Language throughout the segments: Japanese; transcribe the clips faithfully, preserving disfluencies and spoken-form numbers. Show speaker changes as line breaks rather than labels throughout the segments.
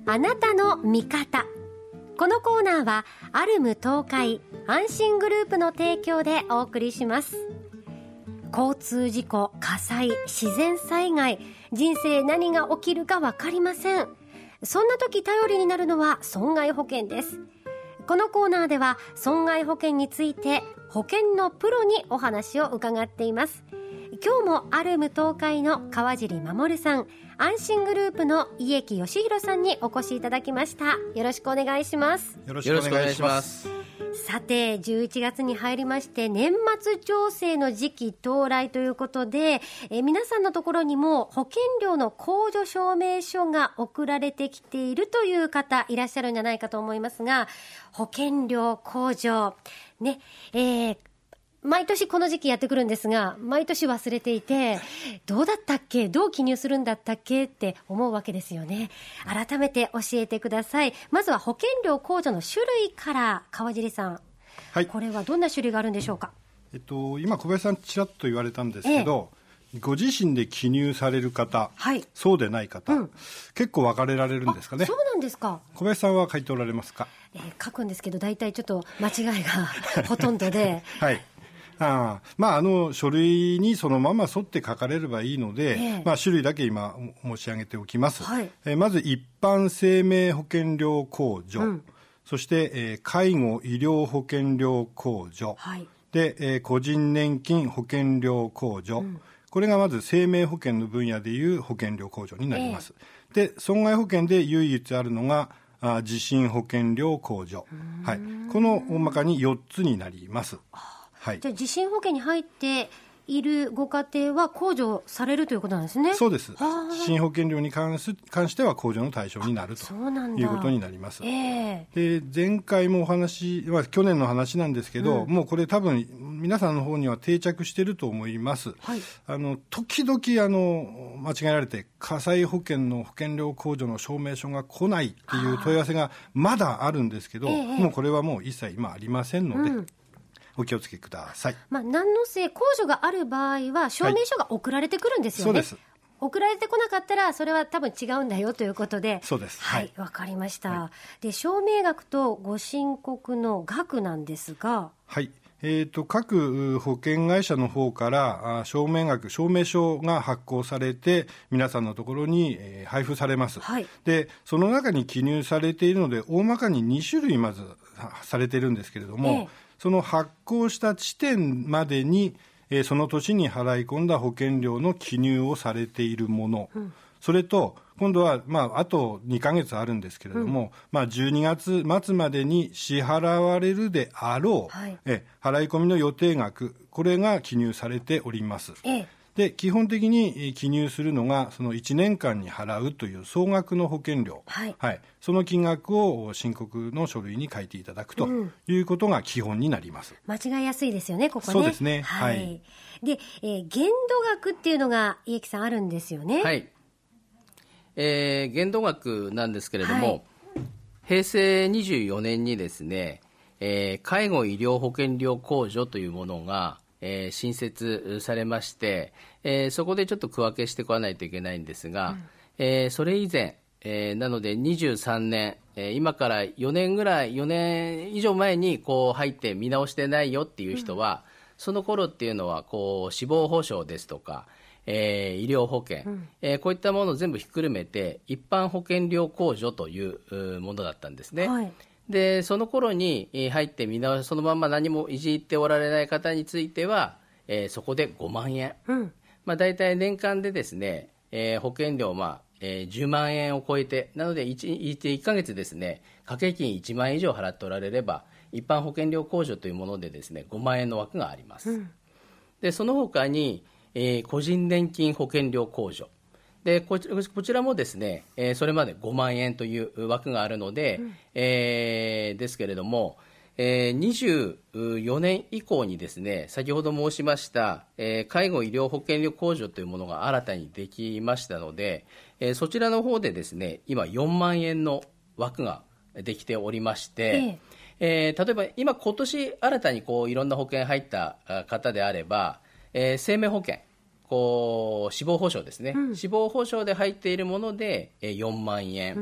あなたの味方。このコーナーはアルム東海安心グループの提供でお送りします。交通事故、火災、自然災害、人生何が起きるか分かりません。そんな時頼りになるのは損害保険です。このコーナーでは損害保険について保険のプロにお話を伺っています。今日もアルム東海の川尻守さん、安心グループの家木義弘さんにお越しいただきました。よろしくお願いします。
よろしくお願いします。
さて、じゅういちがつに入りまして年末調整の時期到来ということで、え皆さんのところにも保険料の控除証明書が送られてきているという方いらっしゃるんじゃないかと思いますが、保険料控除ね、えー毎年この時期やってくるんですが、毎年忘れていて、どうだったっけ、どう記入するんだったっけって思うわけですよね。改めて教えてください。まずは保険料控除の種類から、川尻さん、はい、これはどんな種類があるんでしょうか。
えっと、今小林さんちらっと言われたんですけど、ええ、ご自身で記入される方、はい、そうでない方、うん、結構分かれられるんですかね。
そうなんですか。
小林さんは書いておられますか。
えー、書くんですけど、大体ちょっと間違いがほとんどで、
はい、あまあ、あの書類にそのまま沿って書かれればいいので、ええまあ、種類だけ今申し上げておきます、はいえー、まず一般生命保険料控除、うん、そして、えー、介護医療保険料控除、はいでえー、個人年金保険料控除、うん、これがまず生命保険の分野でいう保険料控除になります、ええ、で損害保険で唯一あるのがあ地震保険料控除、はい、この大まかによっつになります。はい、
じゃあ地震保険に入っているご家庭は控除されるということなんですね。
そうです。地震保険料に関す関しては控除の対象になるということになります。えー、で前回もお話は去年の話なんですけど、うん、もうこれ多分皆さんの方には定着していると思います、はい、あの時々あの間違えられて火災保険の保険料控除の証明書が来ないっていう問い合わせがまだあるんですけど、えー、もうこれはもう一切今ありませんので、うんお気をつけください。
まあ、何のせい控除がある場合は証明書が送られてくるんですよね、はい、そうです。送られてこなかったらそれは多分違うんだよということで。
そうです。
はい、わ、はい、かりました、はい、で証明額とご申告の額なんですが、
はい、えーと、各保険会社の方から証明額、証明書が発行されて皆さんのところに、えー、配布されます、はい、でその中に記入されているので大まかにに種類まずされているんですけれども、えーその発行した地点までに、えー、その年に払い込んだ保険料の記入をされているもの、うん、それと今度は、まあ、あとにかげつあるんですけれども、うんまあ、じゅうにがつ末までに支払われるであろう、はい、え払い込みの予定額、これが記入されております。ええで基本的に記入するのがそのいちねんかんに払うという総額の保険料、はいはい、その金額を申告の書類に書いていただくということが基本になります、
うん、間違いやすいですよね、ここね。
そうですね、
はいはい、で、えー、限度額っていうのが家木さんあるんですよね。
はい、えー、限度額なんですけれども、はい、平成にじゅうよねんにですね、えー、介護医療保険料控除というものがえー、新設されまして、えー、そこでちょっと区分けしてこないといけないんですが、うんえー、それ以前、えー、なのでにじゅうさんねん、えー、今からよねんぐらい、よねん以上前にこう入って見直してないよっていう人は、うん、その頃っていうのはこう死亡保障ですとか、えー、医療保険、うんえー、こういったものを全部ひっくるめて一般保険料控除というものだったんですね。はいでその頃に入ってみんなそのまま何もいじっておられない方については、えー、そこでごまんえん、うんまあ、大体年間でですね、えー、保険料、まあえー、じゅうまんえんを超えてなので 1, いっかげつですね掛け金いちまんえん以上払っておられれば一般保険料控除というものでですねごまんえんの枠があります、うん、でその他に、えー、個人年金保険料控除でこち、こちらもですね、えー、それまでごまんえんという枠があるので、うんえー、ですけれども、えー、にじゅうよねん以降にですね先ほど申しました、えー、介護医療保険料控除というものが新たにできましたので、えー、そちらの方でですね今よんまんえんの枠ができておりまして、えーえー、例えば今今年新たにこういろんな保険入った方であれば、えー、生命保険こう死亡保障ですね、うん、死亡保障で入っているものでよんまんえん、うん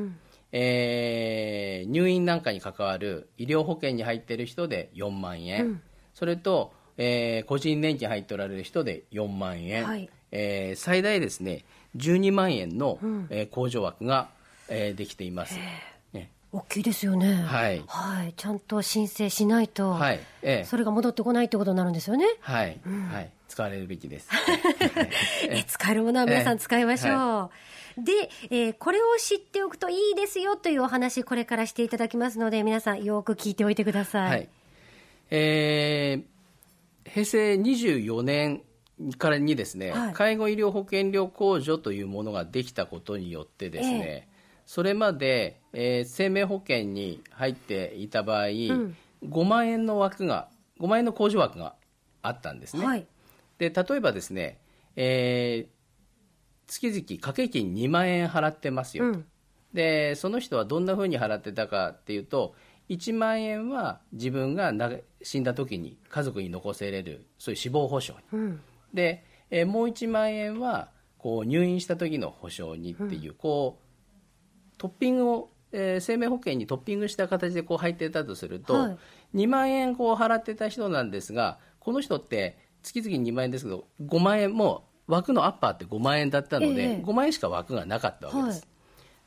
えー、入院なんかに関わる医療保険に入っている人でよんまんえん、うん、それと、えー、個人年金入っておられる人でよんまんえん、はい、えー、最大ですねじゅうにまんえんの、うん、えー、控除枠が、えー、できています。
ね、大きいですよね。
はい、
はい、ちゃんと申請しないと、はい、えー、それが戻ってこないってことになるんですよね。
はい、うん、はい、使われるべきです。
え使えるものは皆さん使いましょう。えーはい、で、えー、これを知っておくといいですよというお話これからしていただきますので皆さんよく聞いておいてください。はい、
えー、へいせいにじゅうよねんからにですね、はい、介護医療保険料控除というものができたことによってですね、えー、それまで、えー、生命保険に入っていた場合、うん、ごまんえんの枠がごまんえんの控除枠があったんですね。はい、で例えばですね、えー、月々掛け金にまんえん払ってますよと、うん、でその人はどんなふうに払ってたかっていうといちまんえんは自分が死んだ時に家族に残せれるそういう死亡保障に、うん、で、えー、もういちまんえんはこう入院した時の保障にっていう、うん、こうトッピングを、えー、生命保険にトッピングした形でこう入っていたとすると、はい、にまんえんこう払ってた人なんですがこの人って月々にまんえんですけどごまんえんもう枠のアッパーってごまんえんだったので、えー、ごまんえんしか枠がなかったわけです。はい、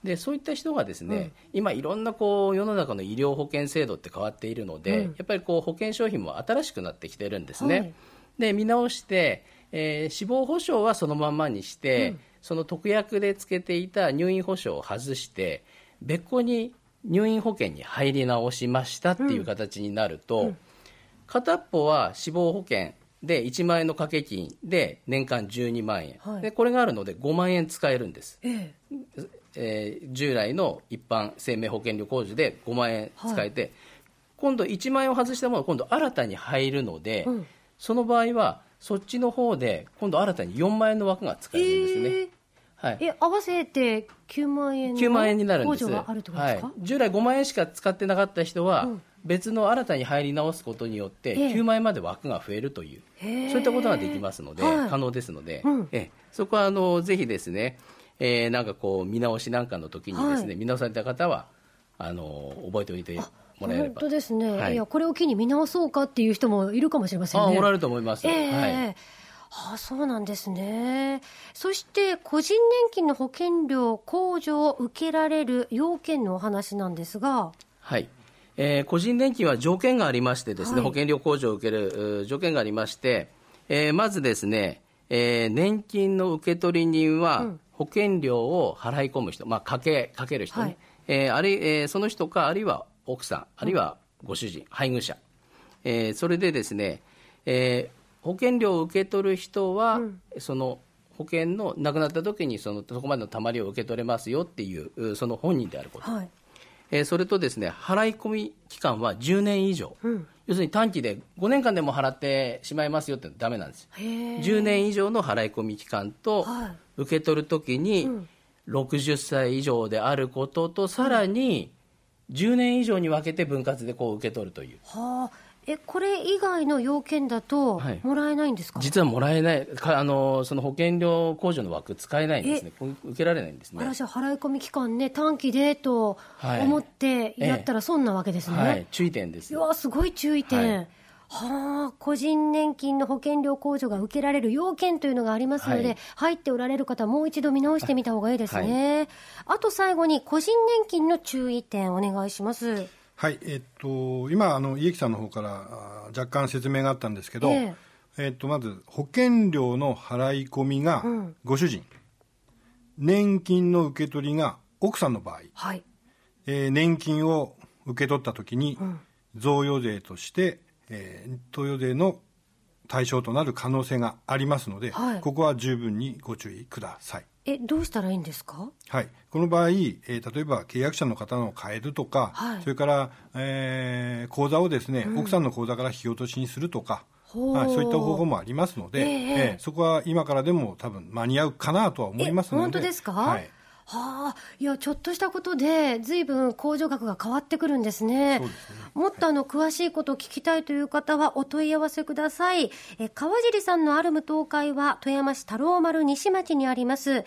でそういった人がですね、うん、今いろんなこう世の中の医療保険制度って変わっているので、うん、やっぱりこう保険商品も新しくなってきてるんですね。はい、で見直して、えー、死亡保障はそのままにして、うん、その特約でつけていた入院保障を外して別個に入院保険に入り直しましたっていう形になると、うんうん、片っぽは死亡保険でいちまんえんの掛け金で年間じゅうにまんえん、はい、でこれがあるのでごまんえん使えるんです。えええー、従来の一般生命保険料控除でごまんえん使えて、はい、今度いちまんえんを外したものが今度新たに入るので、うん、その場合はそっちの方で今度新たによんまんえんの枠が使えるんですね。えーはい、
え合わせてきゅうまんえんの控除があるってことですか？はい、
従来ごまんえんしか使ってなかった人は、うん、別の新たに入り直すことによってきゅうまんえんまで枠が増えるという、そういったことができますので、はい、可能ですので、うん、えそこはあのぜひですね、えー、なんかこう見直しなんかの時にですね、はい、見直された方はあの覚えておいてもらえれば。
本当ですね、はい、いやこれを機に見直そうかっていう人もいるかもしれませんね。
あおられると思います。えーはい
ああそうなんですね。そして個人年金の保険料控除を受けられる要件のお話なんですが、
はい、えー、個人年金は条件がありましてですね、はい、保険料控除を受ける条件がありまして、えー、まずですね、えー、年金の受取人は保険料を払い込む人、まあ、かけ、かける人ね、はいえーあるえー、その人かあるいは奥さんあるいはご主人、うん、配偶者、えー、それでですね、えー保険料を受け取る人は、うん、その保険の亡くなった時にそのそこまでのたまりを受け取れますよっていうその本人であること、はいえー、それとですね払い込み期間はじゅうねん以上、うん、要するに短期でごねんかんでも払ってしまいますよってダメなんです。じゅうねん以上の払い込み期間と、はい、受け取る時にろくじゅっさい以上であることと、さらにじゅうねん以上に分けて分割でこう受け取るという、
はあえこれ以外の要件だともらえないんですか？
はい、実はもらえないかあのその保険料控除の枠使えないんですね。受けられないんですね。
私は払い込み期間ね短期でと思ってやったら損なわけですね。はいはい、
注意点です。
いやすごい注意点、はいはあ、個人年金の保険料控除が受けられる要件というのがありますので、はい、入っておられる方はもう一度見直してみた方がいいですね。はい、あと最後に個人年金の注意点お願いします。
はい、えっと、今あの家木さんの方から若干説明があったんですけど、えええっと、まず保険料の払い込みがご主人、うん、年金の受け取りが奥さんの場合、はいえー、年金を受け取ったときに、うん、贈与税として、えー、贈与税の対象となる可能性がありますので、はい、ここは十分にご注意ください。
えどうしたらいいんですか？
はい、この場合、えー、例えば契約者の方の変えるとか、はい、それから、えー、口座をですね、うん、奥さんの口座から引き落としにするとか、はい、そういった方法もありますので、えーえー、そこは今からでも多分間に合うかなとは思いますので。
本当ですか？はいはあ、いやちょっとしたことで随分控除額が変わってくるんですね。そうですね。もっとあの詳しいことを聞きたいという方はお問い合わせください。え川尻さんのアルム東海は富山市太郎丸西町にあります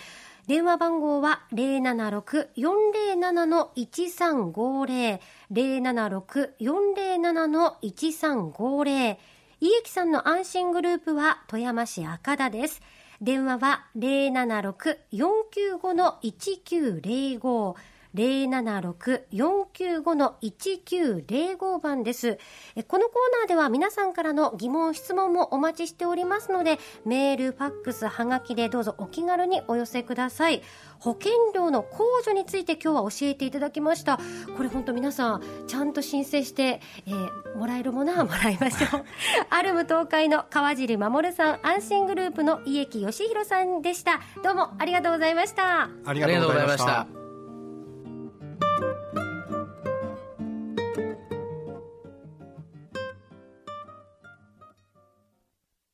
電話番号は ゼロななろく よんゼロなな いちさんごゼロ ゼロななろく よんゼロなな いちさんごゼロ。井駅さんの安心グループは富山市赤田です。電話は ゼロななろく よんきゅうご いちきゅうゼロご ゼロななろく よんきゅうご いちきゅうゼロご 番です。このコーナーでは皆さんからの疑問質問もお待ちしておりますので、メール、ファックス、はがきでどうぞお気軽にお寄せください。保険料の控除について今日は教えていただきました。これ本当皆さんちゃんと申請して、えー、もらえるものはもらいましょうアルム東海の川尻守さん、安心グループの井駅義弘さんでした。どうもありがとうございました。
ありがとうございました。